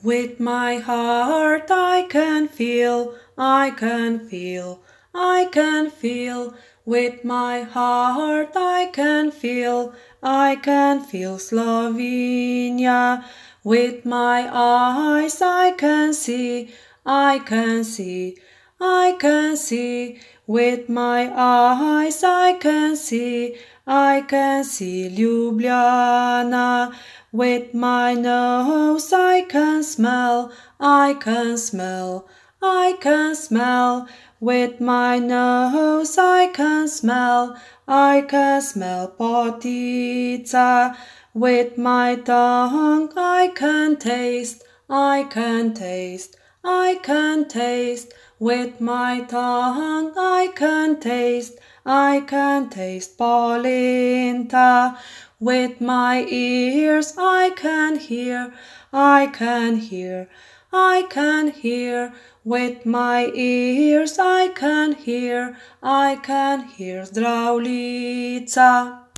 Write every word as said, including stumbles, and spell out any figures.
With my heart I can feel, I can feel, I can feel. With my heart I can feel, I can feel Slovenia. With my eyes I can see, I can see, I can see. With my eyes I can see, I can see Ljubljana. With my nose I can smell, I can smell, I can smell. With my nose I can smell, I can smell Potica. With my tongue I can taste, I can taste, I can taste. With my tongue I can taste, I can taste Polenta. With my ears I can hear, I can hear, I can hear. With my ears I can hear, I can hear Zdravljica.